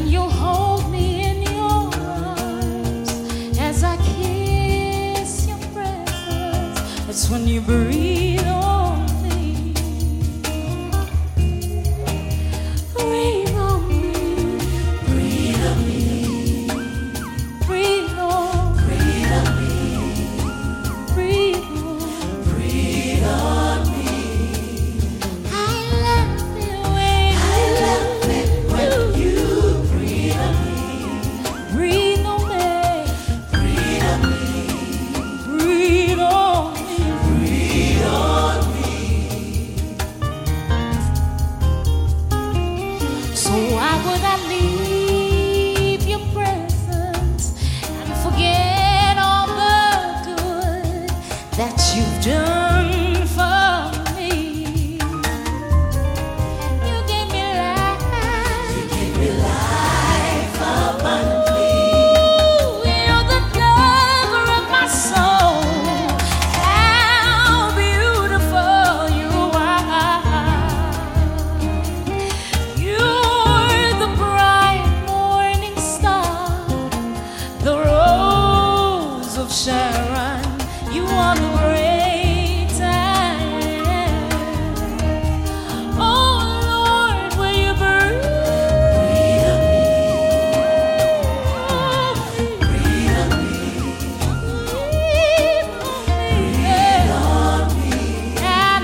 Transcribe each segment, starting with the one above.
and you hold me in your arms as I kiss your presence. That's when you breathe on me. Breathe on me. Breathe on me. Breathe on. Breathe on me. Breathe on. Breathe on me. I love it when you breathe on me. Breathe on me. Breathe on me. Breathe on me. Breathe on me. So why would I leave your presence and forget all the good that you've done for me? You gave me life. You gave me life abundantly. You're the lover of my soul. How beautiful you are. You're the bright morning star, the rose of Sharon. You are the great I am. Oh Lord, will you breathe on me? Breathe on me. Breathe on me. I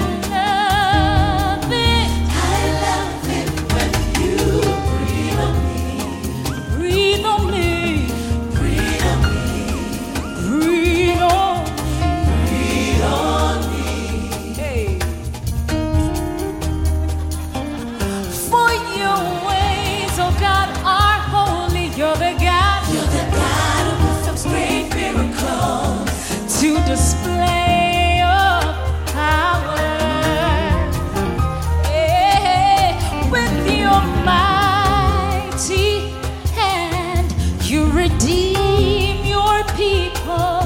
love it. I love it when you breathe on me. Breathe on me. Breathe on me. Breathe on me. Breathe on me. Hey. For your ways, oh God, are holy. You're the God who performs great miracles to display your power. Yeah. With your mighty hand, you redeem your people.